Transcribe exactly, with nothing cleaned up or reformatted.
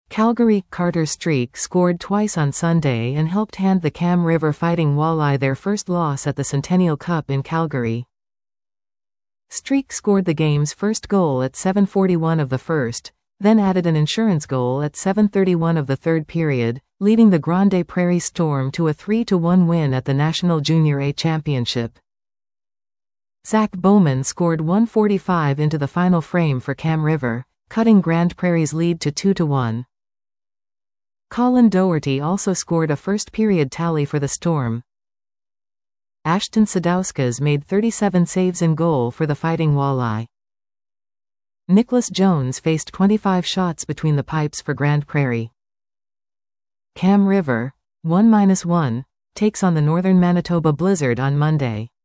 Calgary. Carter Streak scored twice on Sunday and helped hand the Cam River Fighting Walleye their first loss at the Centennial Cup in Calgary. Streak scored the game's first goal at seven forty-one of the first, then added an insurance goal at seven thirty-one of the third period, leading the Grande Prairie Storm to a three to one win at the National Junior A Championship. Zach Bowman scored one forty-five into the final frame for Cam River, cutting Grande Prairie's lead to two to one. Colin Doherty also scored a first-period tally for the Storm. Ashton Sadauskas made thirty-seven saves in goal for the Fighting Walleye. Nicholas Jones faced twenty-five shots between the pipes for Grande Prairie. Cam River, one minus one, takes on the Northern Manitoba Blizzard on Monday.